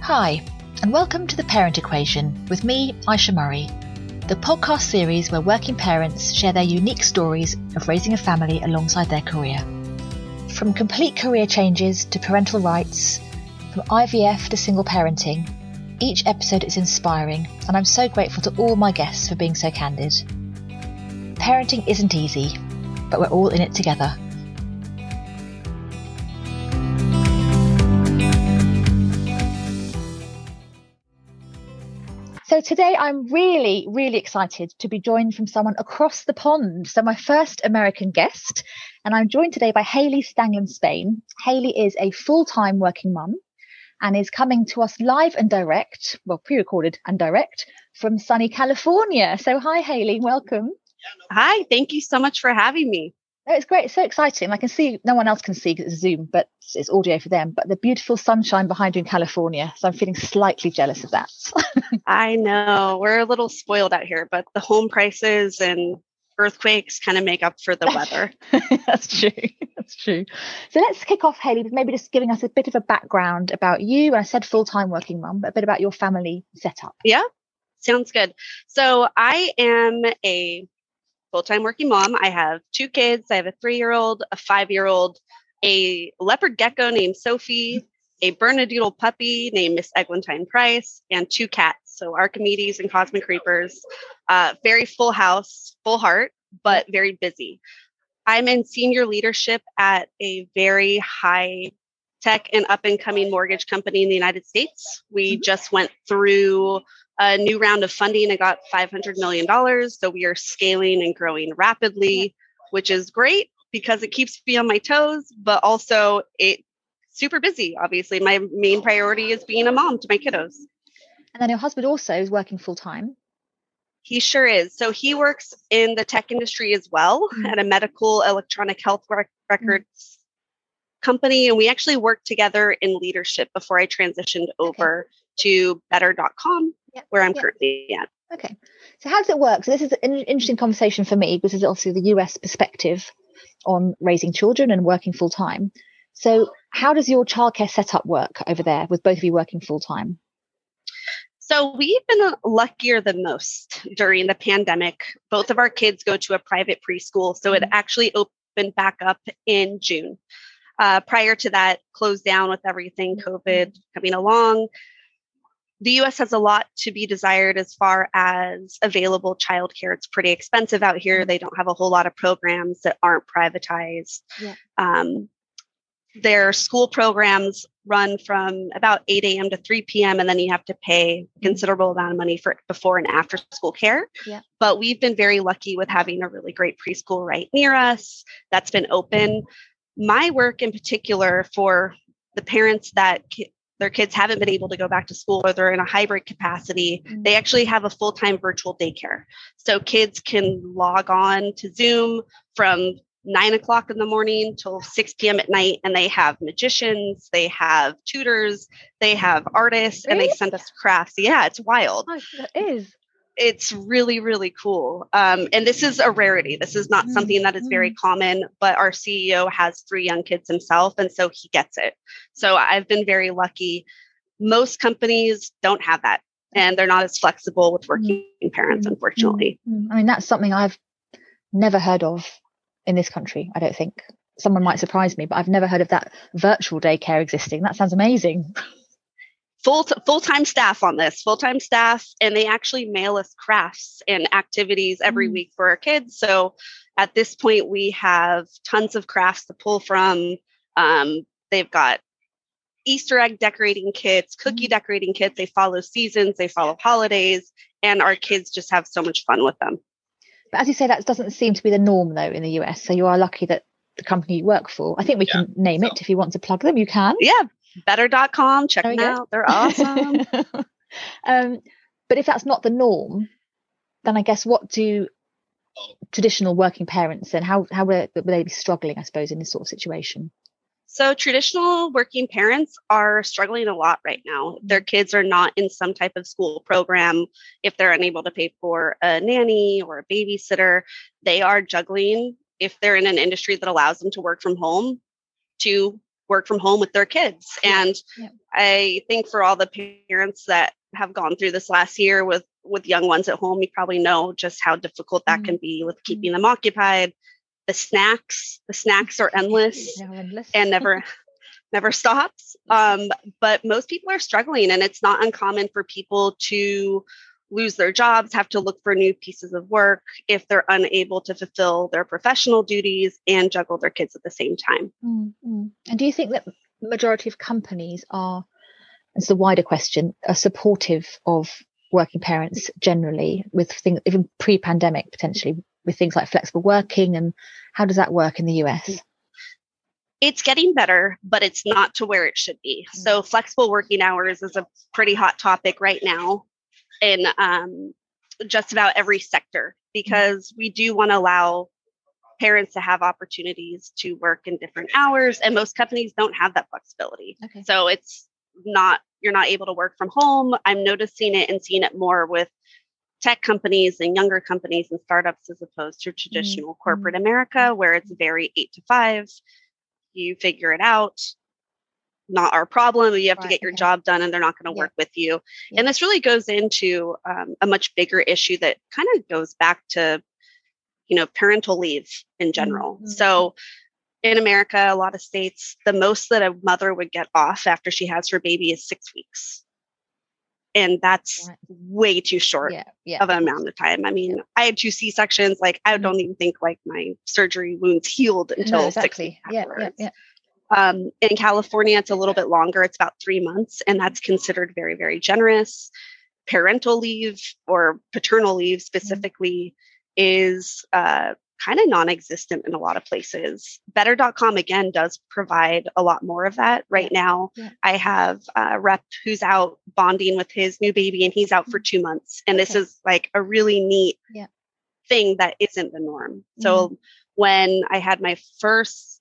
Hi, and welcome to The Parent Equation with me, Aisha Murray, the podcast series where working parents share their unique stories of raising a family alongside their career. From complete career changes to parental rights, from IVF to single parenting, each episode is inspiring, and I'm so grateful to all my guests for being so candid. Parenting isn't easy, but we're all in it together. So today I'm really excited to be joined from someone across the pond. So my first American guest, and I'm joined today by Hayley Stanglin Spain. Hayley is a full-time working mum and is coming to us live and direct, well, pre-recorded and direct, from sunny California. So hi, Hayley, welcome. Hi, thank you so much for having me. Oh, it's great. It's so exciting. I can see, no one else can see because it's Zoom, but it's audio for them. But the beautiful sunshine behind you in California. So I'm feeling slightly jealous of that. I know we're a little spoiled out here, but the home prices and earthquakes kind of make up for the weather. That's true. That's true. So let's kick off, Hayley, with maybe just giving us a bit of a background about you. And I said full-time working mum, but a bit about your family setup. Yeah, sounds good. So I am a full-time working mom. I have 2 kids. I have a 3-year-old, a 5-year-old, a leopard gecko named Sophie, a Bernedoodle puppy named Miss Eglantine Price, and 2 cats. So Archimedes and Cosmic Creepers. Very full house, full heart, but very busy. I'm in senior leadership at a very high tech and up and coming mortgage company in the United States. We just went through a new round of funding and got $500 million. So we are scaling and growing rapidly, which is great because it keeps me on my toes, but also it's super busy. Obviously, my main priority is being a mom to my kiddos. And then your husband also is working full time. He sure is. So he works in the tech industry as well at a medical electronic health records company. And we actually worked together in leadership before I transitioned over to better.com, where I'm currently at. Okay. So how does it work? So this is an interesting conversation for me because it's obviously the US perspective on raising children and working full time. So how does your childcare setup work over there with both of you working full time? So we've been luckier than most during the pandemic. Both of our kids go to a private preschool. So it actually opened back up in June. Prior to that, closed down with everything COVID coming along. The U.S. has a lot to be desired as far as available childcare. It's pretty expensive out here. They don't have a whole lot of programs that aren't privatized. Their school programs run from about 8 a.m. to 3 p.m. and then you have to pay a considerable amount of money for before and after school care. But we've been very lucky with having a really great preschool right near us that's been open. My work in particular for the parents that their kids haven't been able to go back to school or they're in a hybrid capacity, they actually have a full-time virtual daycare. So kids can log on to Zoom from 9 o'clock in the morning till 6 p.m. at night. And they have magicians, they have tutors, they have artists, and they send us crafts. Yeah, it's wild. Oh, that is. It's really cool. And this is a rarity. This is not something that is very common, but our CEO has 3 young kids himself. And so he gets it. So I've been very lucky. Most companies don't have that. And they're not as flexible with working parents, unfortunately. I mean, that's something I've never heard of in this country, I don't think. Someone might surprise me, but I've never heard of that virtual daycare existing. That sounds amazing. Full-time staff on this, full-time staff, and they actually mail us crafts and activities every week for our kids. So at this point, we have tons of crafts to pull from. They've got Easter egg decorating kits, cookie decorating kits. They follow seasons, they follow holidays, and our kids just have so much fun with them. But as you say, that doesn't seem to be the norm, though, in the US. So you are lucky that the company you work for, I think we can name it if you want to plug them, you can. Yeah, better.com. Check them out. They're awesome. But if that's not the norm, then I guess what do traditional working parents and how would they be struggling, I suppose, in this sort of situation? So traditional working parents are struggling a lot right now. Their kids are not in some type of school program. If they're unable to pay for a nanny or a babysitter, they are juggling, if they're in an industry that allows them to work from home, 2 work from home with their kids. And I think for all the parents that have gone through this last year with young ones at home, you probably know just how difficult that can be with keeping them occupied. The snacks are endless and never stops. But most people are struggling, and it's not uncommon for people to lose their jobs, have to look for new pieces of work if they're unable to fulfill their professional duties and juggle their kids at the same time. And do you think that majority of companies are, it's the wider question, are supportive of working parents generally with things, even pre-pandemic potentially, with things like flexible working, and how does that work in the US? It's getting better, but it's not to where it should be. So flexible working hours is a pretty hot topic right now in just about every sector, because we do want to allow parents to have opportunities to work in different hours, and most companies don't have that flexibility. So you're not able to work from home. I'm noticing it and seeing it more with tech companies and younger companies and startups, as opposed to traditional corporate America, where it's very 8 to 5. You figure it out. Not our problem. You have to get your job done, and they're not going to work with you. And this really goes into a much bigger issue that kind of goes back to, parental leave in general. So in America, a lot of states, the most that a mother would get off after she has her baby is 6 weeks. And that's way too short of an amount of time. I mean, I had 2 C-sections. Like, I don't even think like my surgery wounds healed until 6 weeks afterwards. In California, it's a little bit longer. It's about 3 months, and that's considered very, very generous. Parental leave, or paternal leave specifically, is kind of non-existent in a lot of places. Better.com, again, does provide a lot more of that. Right now, I have a rep who's out bonding with his new baby, and he's out for 2 months. And this is like a really neat thing that isn't the norm. So when I had my first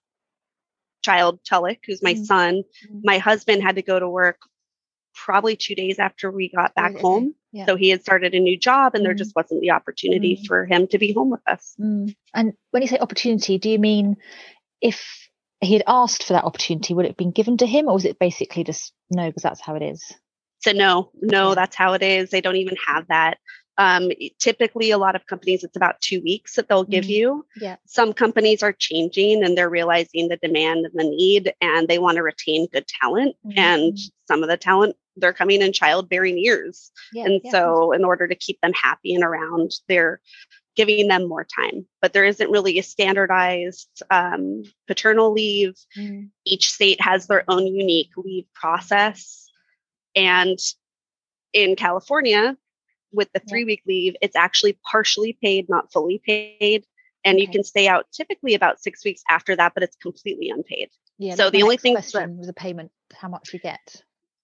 child, Tullik, who's my son, my husband had to go to work probably 2 days after we got back home. So he had started a new job, and there just wasn't the opportunity for him to be home with us. And when you say opportunity, do you mean if he had asked for that opportunity, would it have been given to him, or was it basically just no, because that's how it is? So no, that's how it is. They don't even have that. Typically, a lot of companies, it's about 2 weeks that they'll give you. Some companies are changing, and they're realizing the demand and the need, and they want to retain good talent. And some of the talent, they're coming in childbearing years. So in order to keep them happy and around, they're giving them more time. But there isn't really a standardized paternal leave. Each state has their own unique leave process. And in California, with the 3-week leave, it's actually partially paid, not fully paid. And you can stay out typically about 6 weeks after that, but it's completely unpaid. So the only thing was the payment, how much you get.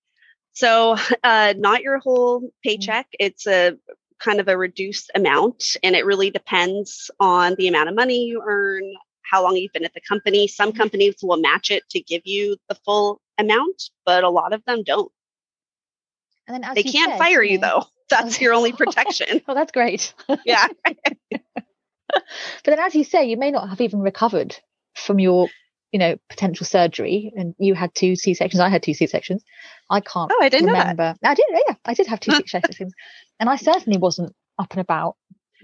So not your whole paycheck. It's a kind of a reduced amount, and it really depends on the amount of money you earn, how long you've been at the company. Some companies will match it to give you the full amount, but a lot of them don't. And then they can't fire you though. That's your only protection. Oh, that's great. Yeah. But then, as you say, you may not have even recovered from your, potential surgery. And you had 2 C-sections. I had 2 C-sections. I can't I didn't remember. Know that. I did. Yeah, I did have 2 C-sections. And I certainly wasn't up and about,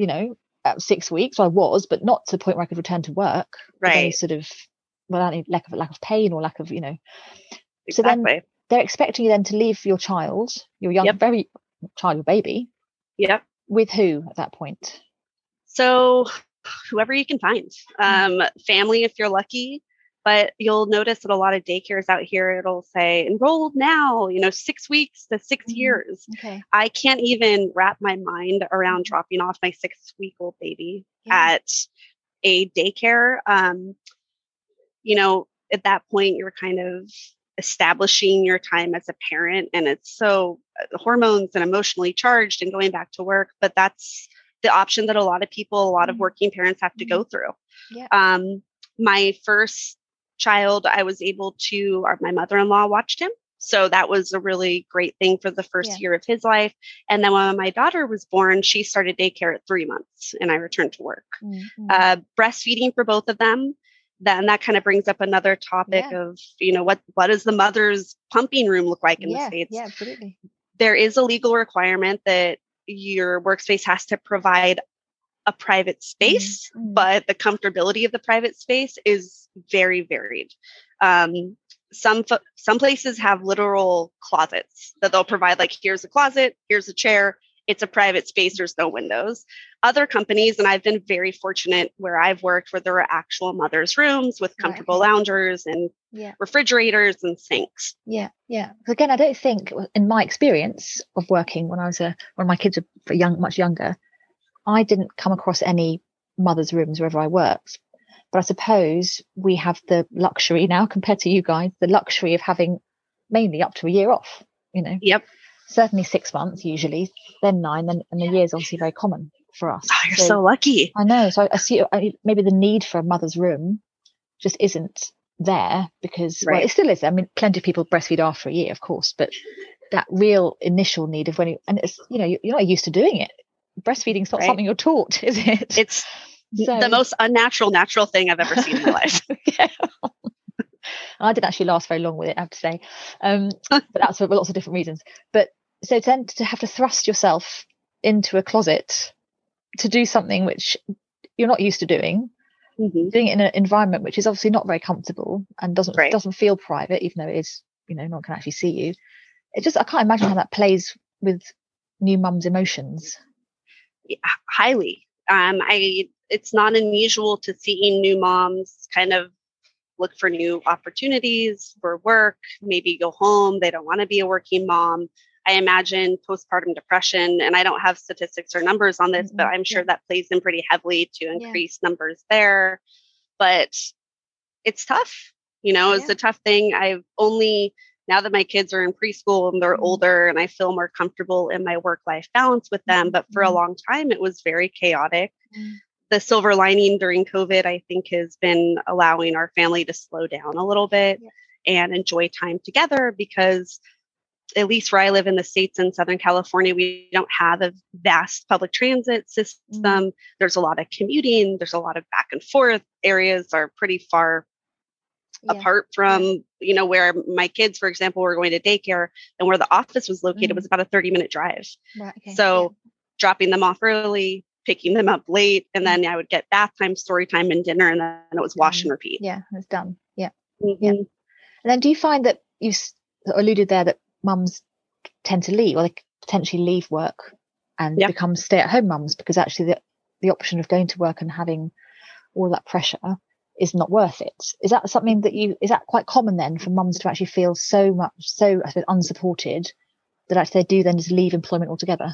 at 6 weeks. I was, but not to the point where I could return to work. Right. Any sort of, any lack of pain or lack of, Exactly. So then they're expecting you then to leave your child, your young, very child, your baby. With who at that point? So whoever you can find, family if you're lucky, but you'll notice that a lot of daycares out here, it'll say enrolled now, 6 weeks to 6 years. I can't even wrap my mind around dropping off my 6-week-old baby at a daycare. At that point, you're kind of establishing your time as a parent, and it's so hormones and emotionally charged and going back to work. But that's the option that a lot of working parents have to go through. My first child, I was able to, my mother-in-law watched him. So that was a really great thing for the first year of his life. And then when my daughter was born, she started daycare at 3 months, and I returned to work. Breastfeeding for both of them. that kind of brings up another topic of, what does the mother's pumping room look like in the States? Yeah, absolutely. There is a legal requirement that your workspace has to provide a private space, but the comfortability of the private space is very varied. Some places have literal closets that they'll provide, like, here's a closet, here's a chair. It's a private space. There's no windows. Other companies, and I've been very fortunate where I've worked, where there are actual mother's rooms with comfortable loungers and refrigerators and sinks. Yeah. Again, I don't think, in my experience of working when my kids were much younger, I didn't come across any mother's rooms wherever I worked. But I suppose we have the luxury now, compared to you guys, the luxury of having mainly up to a year off. Yep. Certainly 6 months usually, then 9, and the year is obviously very common for us. Oh, you're so lucky. I know. So I see maybe the need for a mother's room just isn't there because well, it still is. I mean, plenty of people breastfeed after a year, of course, but that real initial need of and it's, you're not used to doing it. Breastfeeding's not something you're taught, is it? It's the most unnatural, natural thing I've ever seen in my life. I didn't actually last very long with it, I have to say. But that's for lots of different reasons. But so then to have to thrust yourself into a closet to do something which you're not used to doing, doing it in an environment which is obviously not very comfortable and doesn't feel private, even though it is, no one can actually see you. I can't imagine how that plays with new mums' emotions. Yeah, highly. It's not unusual to see new moms kind of look for new opportunities for work, maybe go home. They don't want to be a working mom. I imagine postpartum depression, and I don't have statistics or numbers on this, but I'm sure that plays in pretty heavily to increase numbers there. But it's tough. It's a tough thing. Now that my kids are in preschool and they're older and I feel more comfortable in my work-life balance with them, but for a long time, it was very chaotic. The silver lining during COVID, I think, has been allowing our family to slow down a little bit and enjoy time together, because at least where I live in the States in Southern California, we don't have a vast public transit system. There's a lot of commuting. There's a lot of back and forth. Areas are pretty far apart from, where my kids, for example, were going to daycare, and where the office was located was about a 30-minute drive. Right, okay. So dropping them off early, picking them up late, and then I would get bath time, story time, and dinner, and then it was wash and repeat. Yeah, it's done. Yeah. And then do you find that you alluded there that mums tend to leave, or they potentially leave work and become stay-at-home mums, because actually the option of going to work and having all that pressure is not worth it? Is that something is that quite common then for mums to actually feel so I suppose, unsupported, that actually they do then just leave employment altogether?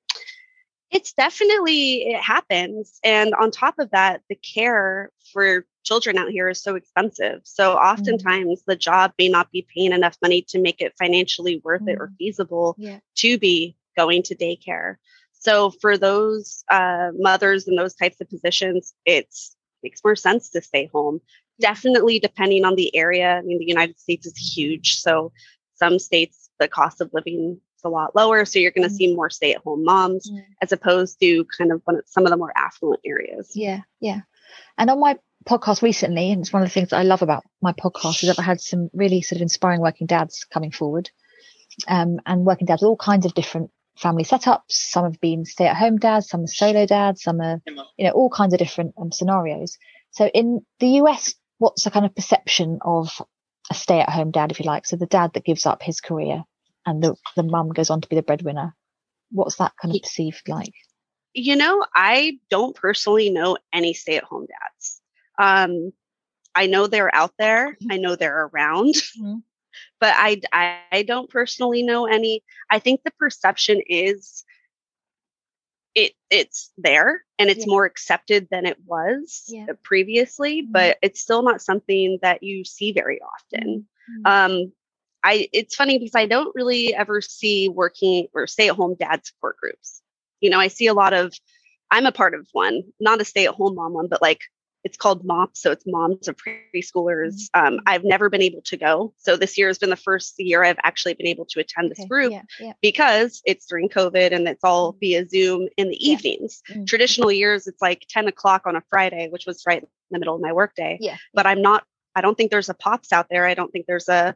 It happens. And on top of that, the care for children out here is so expensive. So oftentimes the job may not be paying enough money to make it financially worth it or feasible to be going to daycare. So for those mothers in those types of positions, it makes more sense to stay home. Definitely depending on the area. I mean, the United States is huge. So some states, the cost of living is a lot lower. So you're going to see more stay-at-home moms as opposed to kind of some of the more affluent areas. Yeah. And on my podcast recently, and it's one of the things that I love about my podcast, is that I had some really sort of inspiring working dads coming forward, and working dads with all kinds of different family setups. Some have been stay-at-home dads, some are solo dads, some are, all kinds of different scenarios. So in the US, what's the kind of perception of a stay-at-home dad, if you like? So the dad that gives up his career and the mum goes on to be the breadwinner. What's that kind of perceived like? I don't personally know any stay-at-home dads. I know they're out there. I know they're around, but I don't personally know any. I think the perception is it's there and it's more accepted than it was previously, but it's still not something that you see very often. It's funny because I don't really ever see working or stay-at-home dad support groups. I see a lot of, I'm a part of one, not a stay-at-home mom one, but like it's called MOP, so it's Moms of Preschoolers. I've never been able to go. So this year has been the first year I've actually been able to attend this group because it's during COVID and it's all via Zoom in the evenings. Traditional years, it's like 10 o'clock on a Friday, which was right in the middle of my workday. But I don't think there's a POPs out there. I don't think there's a,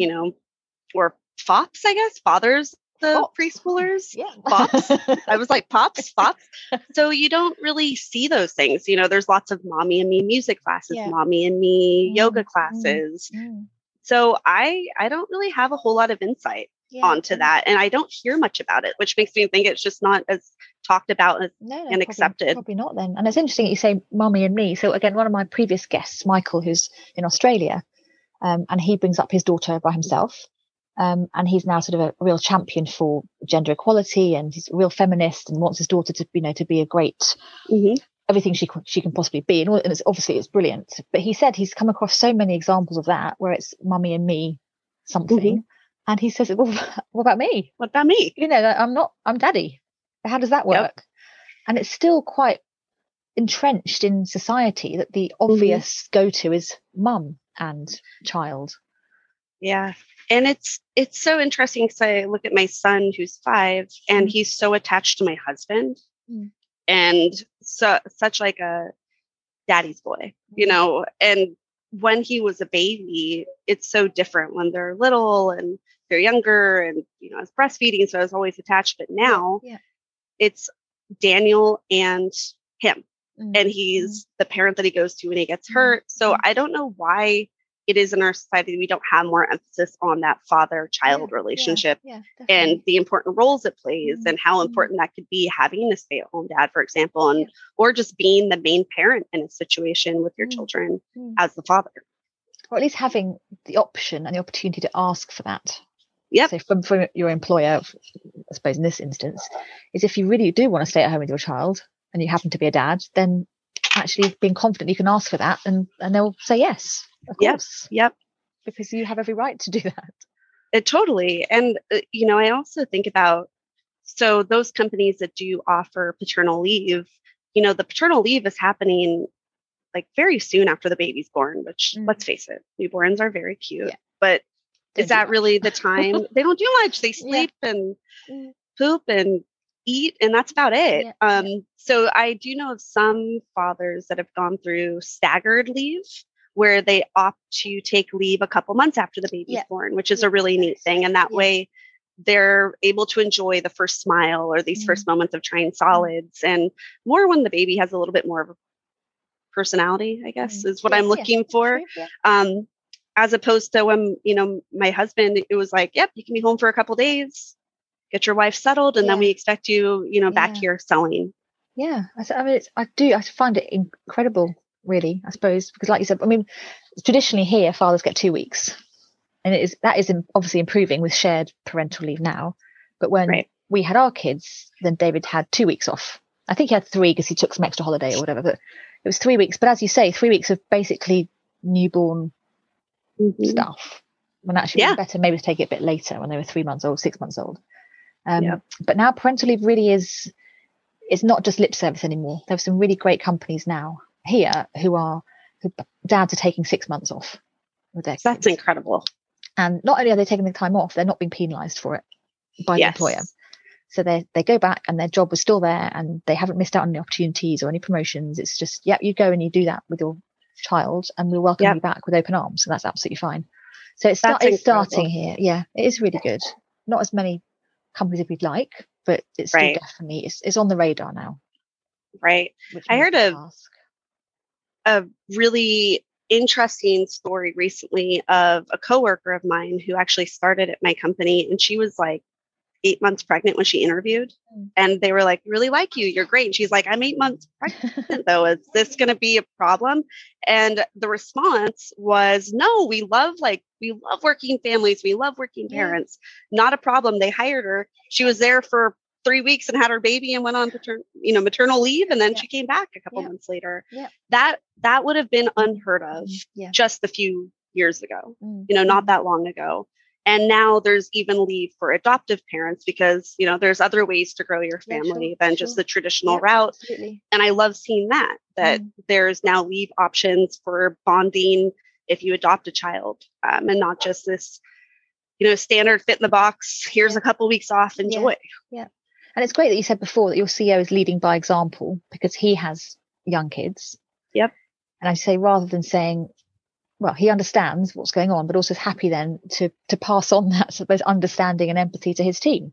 or FOPs, I guess, fathers of preschoolers. Pops. I was like, pops. So you don't really see those things. There's lots of mommy and me music classes, mommy and me yoga classes. So I don't really have a whole lot of insight onto that. And I don't hear much about it, which makes me think it's just not as talked about and accepted. Probably not then. And it's interesting that you say mommy and me. So again, one of my previous guests, Michael, who's in Australia, and he brings up his daughter by himself. And he's now sort of a real champion for gender equality, and he's a real feminist and wants his daughter to be a great everything she can possibly be. And it's brilliant. But he said he's come across so many examples of that where it's mummy and me something. And he says, well, what about me? What about me? I'm daddy. How does that work? And it's still quite entrenched in society that the obvious go-to is mum and child. Yeah. And it's so interesting because I look at my son who's 5 and he's so attached to my husband and such like a daddy's boy, and when he was a baby, it's so different when they're little and they're younger and, I was breastfeeding. So I was always attached. But now it's Daniel and him and he's the parent that he goes to when he gets hurt. So I don't know why it is in our society, we don't have more emphasis on that father-child relationship and the important roles it plays and how important that could be having a stay-at-home dad, for example, and or just being the main parent in a situation with your children as the father. Or at least having the option and the opportunity to ask for that. Yeah. So from your employer, I suppose in this instance, is if you really do want to stay at home with your child and you happen to be a dad, then actually being confident you can ask for that and they'll say yes. Of course. Yep. Because you have every right to do that. Totally. And, I also think about, so those companies that do offer paternal leave, the paternal leave is happening like very soon after the baby's born, which let's face it, newborns are very cute, but is that really the time? They don't do much. They sleep and poop and eat, and that's about it. So I do know of some fathers that have gone through staggered leave, where they opt to take leave a couple months after the baby's born, which is a really neat thing. And that way they're able to enjoy the first smile or these first moments of trying solids and more when the baby has a little bit more of a personality, I guess, is what I'm looking for. As opposed to when, my husband, it was like, yep, you can be home for a couple days, get your wife settled, and then we expect you, back here selling. Yeah. I find it incredible, really, I suppose, because like you said, traditionally here, fathers get 2 weeks, and that is obviously improving with shared parental leave now. But when we had our kids, then David had 2 weeks off. I think he had 3 because he took some extra holiday or whatever, but it was 3 weeks. But as you say, 3 weeks of basically newborn stuff. When actually it was better maybe to take it a bit later when they were 3 months old, 6 months old. But now parental leave really it's not just lip service anymore. There are some really great companies now here who dads are taking 6 months off with their kids. That's incredible. And not only are they taking the time off, they're not being penalized for it by the employer. So they go back and their job was still there and they haven't missed out on any opportunities or any promotions. It's just, you go and you do that with your child and we'll welcome you back with open arms. So that's absolutely fine. So it's starting here. Yeah, it is really good. Not as many companies as we'd like, but it's still definitely, it's on the radar now. Right. I heard a really interesting story recently of a coworker of mine who actually started at my company, and she was like 8 months pregnant when she interviewed, and they were like, really like you, you're great. And she's like, I'm 8 months pregnant though. Is this going to be a problem? And the response was, no, we love working families. We love working parents. Not a problem. They hired her. She was there for 3 weeks and had her baby and went on maternal leave. And then she came back a couple months later. That would have been unheard of just a few years ago, not that long ago. And now there's even leave for adoptive parents because, there's other ways to grow your family than just the traditional route. Absolutely. And I love seeing that there's now leave options for bonding if you adopt a child, and not just this, standard fit in the box. Here's a couple weeks off, enjoy. Yeah. And it's great that you said before that your CEO is leading by example because he has young kids. Yep. And I say, rather than saying, well, he understands what's going on, but also is happy then to pass on that, I suppose, understanding and empathy to his team.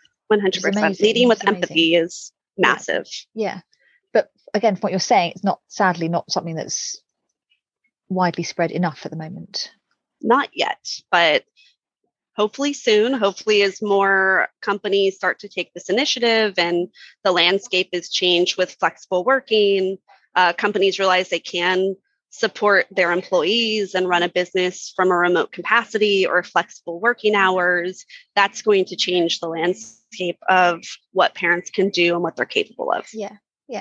100%. Leading with empathy is massive. Yeah. But again, from what you're saying, it's sadly not something that's widely spread enough at the moment. Not yet, but hopefully soon. Hopefully as more companies start to take this initiative and the landscape is changed with flexible working, companies realize they can support their employees and run a business from a remote capacity or flexible working hours. That's going to change the landscape of what parents can do and what they're capable of. Yeah.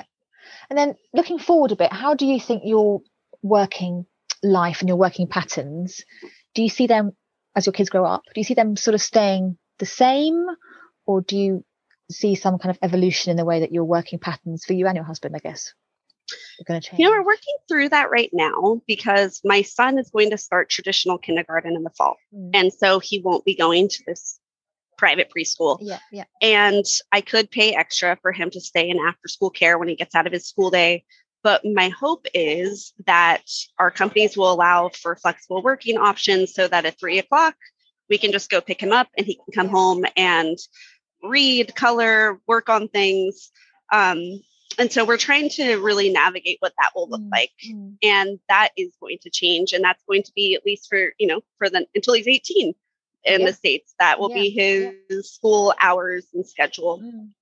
And then looking forward a bit, how do you think your working life and your working patterns, do you see them as your kids grow up? Do you see them sort of staying the same, or do you see some kind of evolution in the way that your working patterns for you and your husband, I guess, are going to change? We're working through that right now because my son is going to start traditional kindergarten in the fall. And so he won't be going to this private preschool. Yeah. And I could pay extra for him to stay in after school care when he gets out of his school day. But my hope is that our companies will allow for flexible working options so that at 3:00, we can just go pick him up and he can come home and read, color, work on things. And so we're trying to really navigate what that will look like. And that is going to change. And that's going to be, at least for until he's 18 in the States, that will be his school hours and schedule.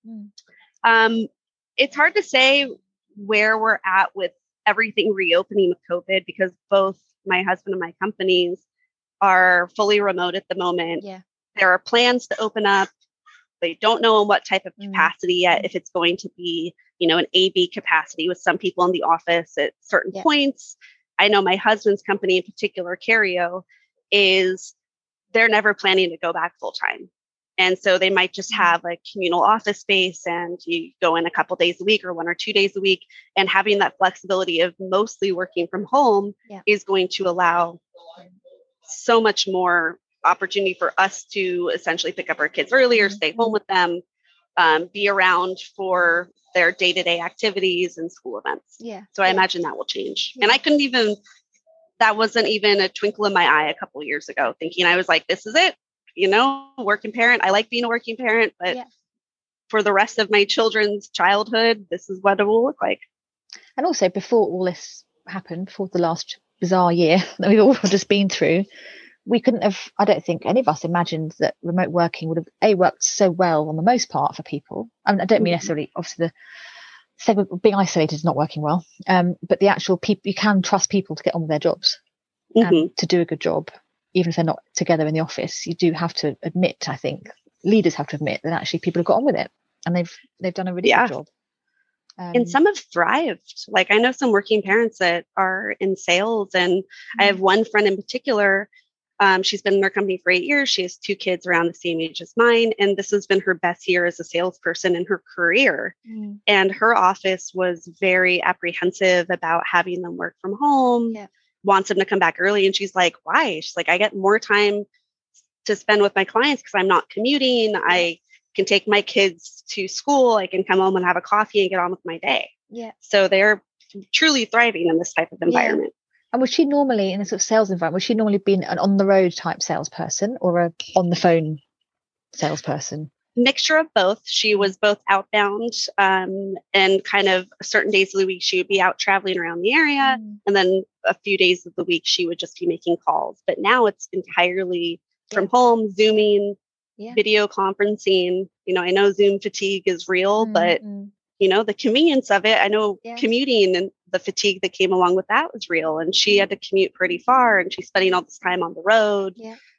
It's hard to say where we're at with everything reopening with COVID because both my husband and my companies are fully remote at the moment. There are plans to open up. They don't know in what type of capacity yet, if it's going to be, an AB capacity with some people in the office at certain points. I know my husband's company in particular, Cario, they're never planning to go back full time. And so they might just have a communal office space and you go in a couple days a week or 1 or 2 days a week. And having that flexibility of mostly working from home is going to allow so much more opportunity for us to essentially pick up our kids earlier, stay home with them, be around for their day-to-day activities and school events. So I imagine that will change. And that wasn't even a twinkle in my eye a couple of years ago, thinking I was like, this is it. Working parent. I like being a working parent, but for the rest of my children's childhood, this is what it will look like. And also before all this happened, before the last bizarre year that we've all just been through, we couldn't have, I don't think any of us imagined that remote working would have worked so well on the most part for people. I mean, I don't mean necessarily, obviously the segment of being isolated is not working well, but the actual people, you can trust people to get on with their jobs and to do a good job. Even if they're not together in the office, you do have to admit, I think, leaders have to admit that actually people have got on with it and they've done a really good job. And some have thrived. Like I know some working parents that are in sales, and I have one friend in particular. She's been in her company for 8 years. She has 2 kids around the same age as mine. And this has been her best year as a salesperson in her career. And her office was very apprehensive about having them work from home. Wants them to come back early. And she's like, why? She's like, I get more time to spend with my clients because I'm not commuting. I can take my kids to school. I can come home and have a coffee and get on with my day. So they're truly thriving in this type of environment. And was she normally in a sort of sales environment? Was she normally been an on the road type salesperson or a on the phone salesperson? Mixture of both. She was both outbound and kind of certain days of the week she would be out traveling around the area, and then a few days of the week she would just be making calls. But now it's entirely from home, Zooming, video conferencing. I know Zoom fatigue is real, but the convenience of it, I know commuting and the fatigue that came along with that was real. And she had to commute pretty far and she's spending all this time on the road.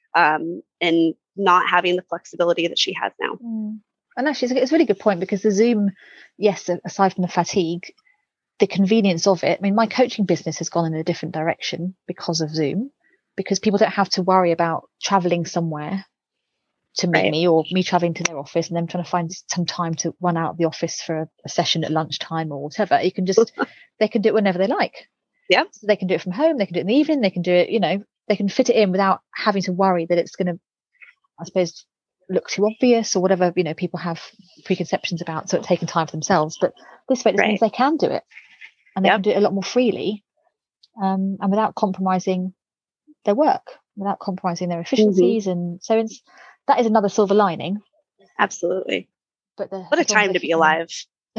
And not having the flexibility that she has now. And actually, it's a really good point because the Zoom, yes, aside from the fatigue, the convenience of it. I mean, my coaching business has gone in a different direction because of Zoom. because people don't have to worry about traveling somewhere to meet me, or me traveling to their office and them trying to find some time to run out of the office for a session at lunchtime or whatever. You can just, they can do it whenever they like. Yeah. So they can do it from home. They can do it in the evening. They can do it, they can fit it in without having to worry that it's going to, I suppose, look too obvious or whatever, people have preconceptions about, so it's taking time for themselves. But this way, this means they can do it, and they can do it a lot more freely, and without compromising their work, without compromising their efficiencies. And so that is another silver lining. Absolutely. But what a time to be alive.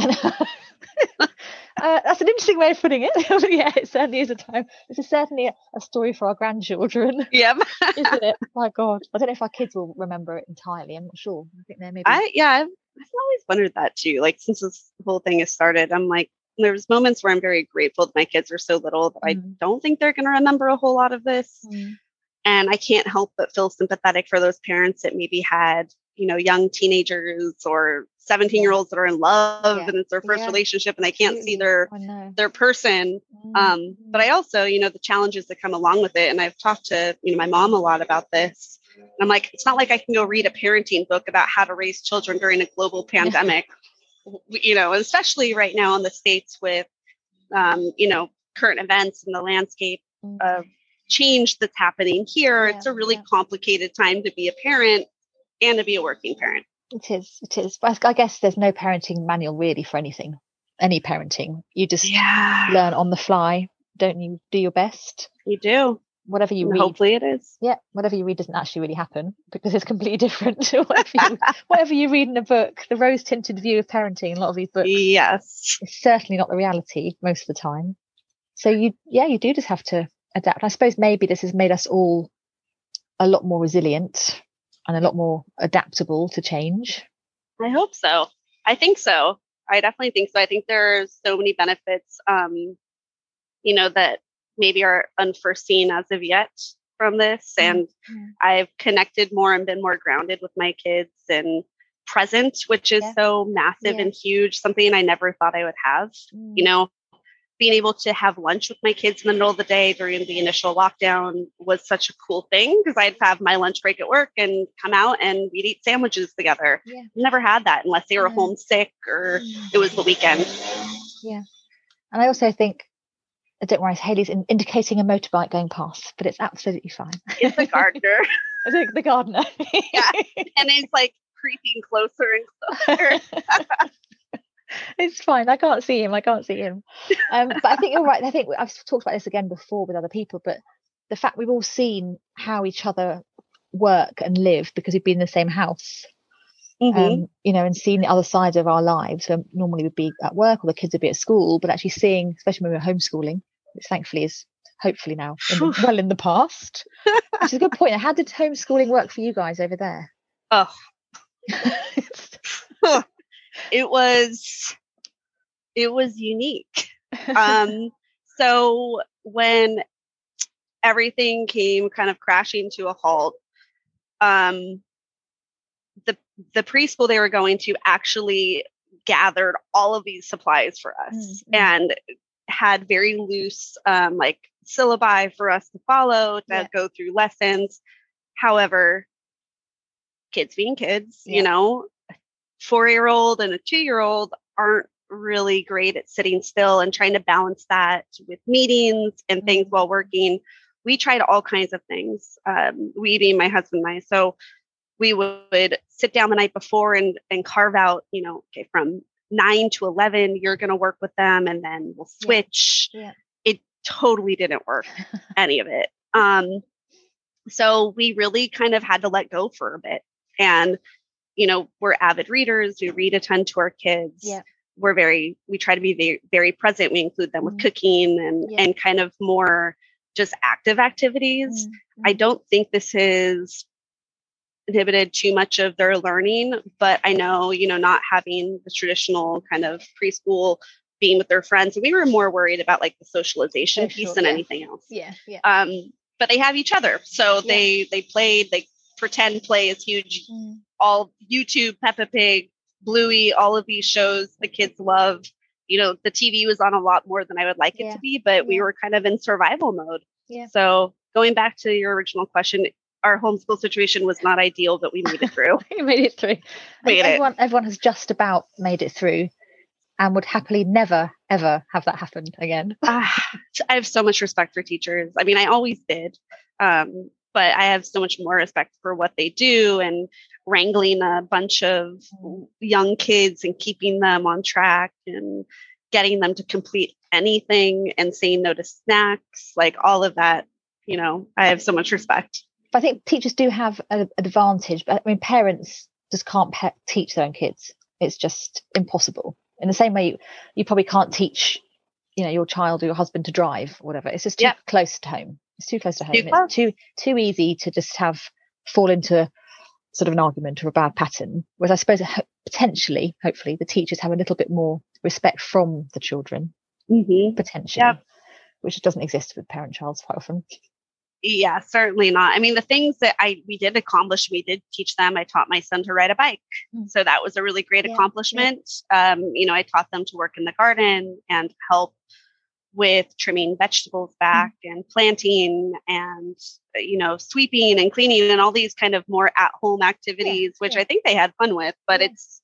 That's an interesting way of putting it. Yeah, it certainly is a time. This is certainly a story for our grandchildren. Yep. Isn't it? My God. I don't know if our kids will remember it entirely. I'm not sure. I think they're maybe. I've always wondered that too. Like, since this whole thing has started, I'm like, there's moments where I'm very grateful that my kids are so little that I don't think they're going to remember a whole lot of this. And I can't help but feel sympathetic for those parents that maybe had, young teenagers or 17-year-olds that are in love and it's their first relationship and they can't see their person. But I also, the challenges that come along with it. And I've talked to, my mom a lot about this. And I'm like, it's not like I can go read a parenting book about how to raise children during a global pandemic, especially right now in the States with, current events and the landscape of change that's happening here. It's a really complicated time to be a parent and to be a working parent. It is. But I guess there's no parenting manual really for anything, any parenting. You just learn on the fly, don't you? Do your best. You do. Whatever you read. Hopefully it is. Yeah, whatever you read doesn't actually really happen because it's completely different to whatever you read in a book. The rose-tinted view of parenting in a lot of these books. Yes. It's certainly not the reality most of the time. So you do just have to adapt. I suppose maybe this has made us all a lot more resilient and a lot more adaptable to change. I hope so. I think so. I definitely think so. I think there's so many benefits, that maybe are unforeseen as of yet from this. And I've connected more and been more grounded with my kids and present, which is so massive and huge, something I never thought I would have, being able to have lunch with my kids in the middle of the day during the initial lockdown was such a cool thing because I'd have my lunch break at work and come out and we'd eat sandwiches together. Yeah. Never had that unless they were homesick or it was the weekend. Yeah. And I also think, don't worry, Hayley's indicating a motorbike going past, but it's absolutely fine. It's the gardener. I think the gardener. Yeah. And it's like creeping closer and closer. It's fine. I can't see him. But I think you're right. I think I've talked about this again before with other people, but the fact we've all seen how each other work and live because we've been in the same house, and seen the other side of our lives. So normally we'd be at work or the kids would be at school, but actually seeing, especially when we were homeschooling, which thankfully is hopefully now in the past, which is a good point. How did homeschooling work for you guys over there? Oh, It was unique. So when everything came kind of crashing to a halt, the preschool they were going to actually gathered all of these supplies for us and had very loose syllabi for us to follow to go through lessons. However, kids being kids, 4-year-old and a 2-year-old aren't really great at sitting still and trying to balance that with meetings and things while working. We tried all kinds of things. We being my husband and I. So we would sit down the night before and carve out, from 9 to 11, you're going to work with them and then we'll switch. Yeah. It totally didn't work, any of it. So we really kind of had to let go for a bit. And we're avid readers. We read a ton to our kids. Yeah. We try to be very, very present. We include them with cooking and kind of more just active activities. I don't think this has inhibited too much of their learning, but I know, not having the traditional kind of preschool being with their friends, we were more worried about like the socialization piece than anything else. Yeah. Yeah. But they have each other. So they played, they pretend play is huge. All YouTube, Peppa Pig, Bluey, all of these shows the kids love. The TV was on a lot more than I would like it to be, but we were kind of in survival mode. Yeah. So going back to your original question, our homeschool situation was not ideal, but we made it through. You made it through. Everyone has just about made it through and would happily never, ever have that happen again. I have so much respect for teachers. I mean, I always did. But I have so much more respect for what they do and wrangling a bunch of young kids and keeping them on track and getting them to complete anything and saying no to snacks, like all of that. I have so much respect. I think teachers do have an advantage, but I mean, parents just can't teach their own kids. It's just impossible. In the same way, you probably can't teach, your child or your husband to drive or whatever. It's just too close to home. It's too close to home. It's too easy to just fall into sort of an argument or a bad pattern. Whereas I suppose potentially, hopefully, the teachers have a little bit more respect from the children, potentially, which doesn't exist with parent-child quite often. Yeah, certainly not. I mean, the things that we did accomplish, we did teach them. I taught my son to ride a bike. So that was a really great accomplishment. Yeah. I taught them to work in the garden and help with trimming vegetables back and planting and, sweeping and cleaning and all these kind of more at-home activities, which I think they had fun with, but it's,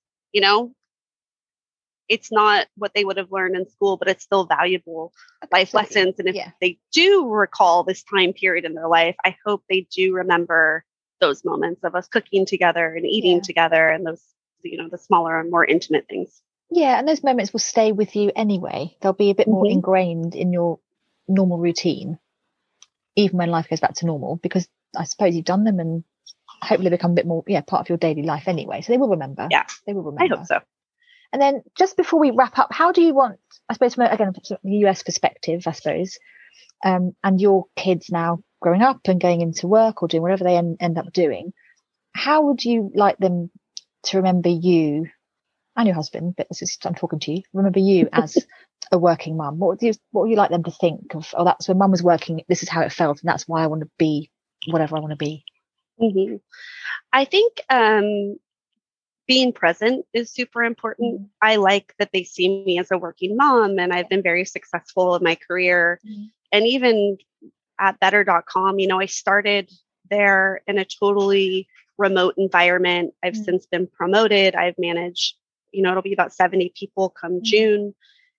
it's not what they would have learned in school, but it's still valuable life lessons. And if they do recall this time period in their life, I hope they do remember those moments of us cooking together and eating together and those, the smaller and more intimate things. Yeah, and those moments will stay with you anyway. They'll be a bit more ingrained in your normal routine, even when life goes back to normal, because I suppose you've done them and hopefully become a bit more, part of your daily life anyway. So they will remember. Yeah, they will remember. I hope so. And then just before we wrap up, how do you want, I suppose, from the US perspective, I suppose, and your kids now growing up and going into work or doing whatever they end up doing, how would you like them to remember you and your husband, but I'm talking to you, remember you as a working mum? What would you like them to think of? Oh, that's when mum was working, this is how it felt, and that's why I want to be whatever I want to be. I think being present is super important. I like that they see me as a working mom, and I've been very successful in my career. And even at better.com, I started there in a totally remote environment. I've since been promoted. I've managed, it'll be about 70 people come June.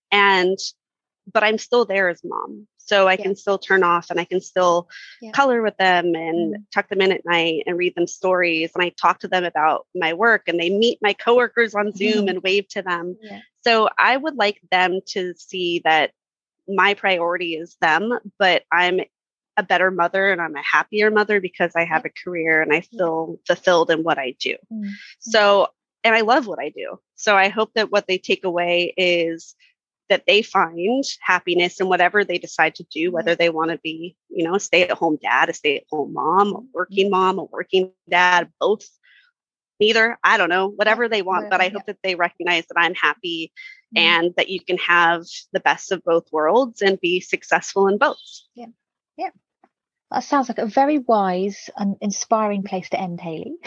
But I'm still there as mom. So I can still turn off and I can still color with them and tuck them in at night and read them stories. And I talk to them about my work and they meet my coworkers on Zoom and wave to them. So I would like them to see that my priority is them, but I'm a better mother and I'm a happier mother because I have a career and I feel fulfilled in what I do. So, and I love what I do. So I hope that what they take away is that they find happiness in whatever they decide to do, whether they want to be, a stay-at-home dad, a stay-at-home mom, a working dad, both, neither, I don't know, whatever they want. But I hope that they recognize that I'm happy and that you can have the best of both worlds and be successful in both. Yeah. That sounds like a very wise and inspiring place to end, Hayley.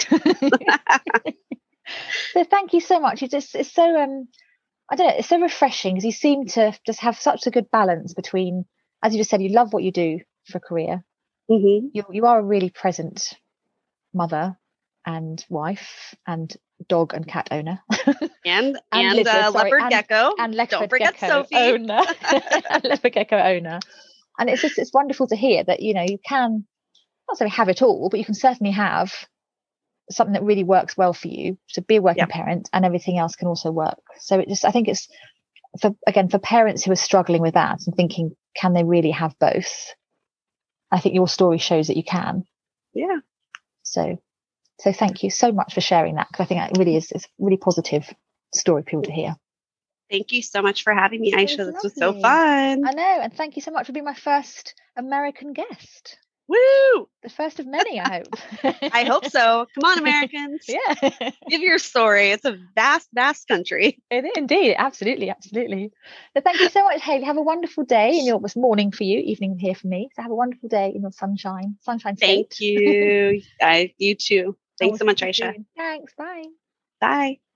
So thank you so much. It's so, I don't know, it's so refreshing because you seem to just have such a good balance between, as you just said, you love what you do for a career. You are a really present mother and wife and dog and cat owner. and leopard gecko. And leopard Don't forget gecko Sophie. Owner. And leopard gecko owner. And it's wonderful to hear that, you can not necessarily have it all, but you can certainly have something that really works well for you to be a working parent, and everything else can also work. So I think it's for parents who are struggling with that and thinking, can they really have both? I think your story shows that you can. Yeah. So thank you so much for sharing that, because I think that really is a really positive story for people to hear. Thank you so much for having me, Aisha. This was so fun. I know. And thank you so much for being my first American guest. Woo! The first of many, I hope. I hope so. Come on, Americans. Give your story. It's a vast, vast country. It is indeed. Absolutely. So thank you so much, Hayley. Have a wonderful day. It was morning for you, evening here for me. So have a wonderful day in your sunshine state. Thank you. You too. Thanks so much, Aisha. Thanks. Bye. Bye.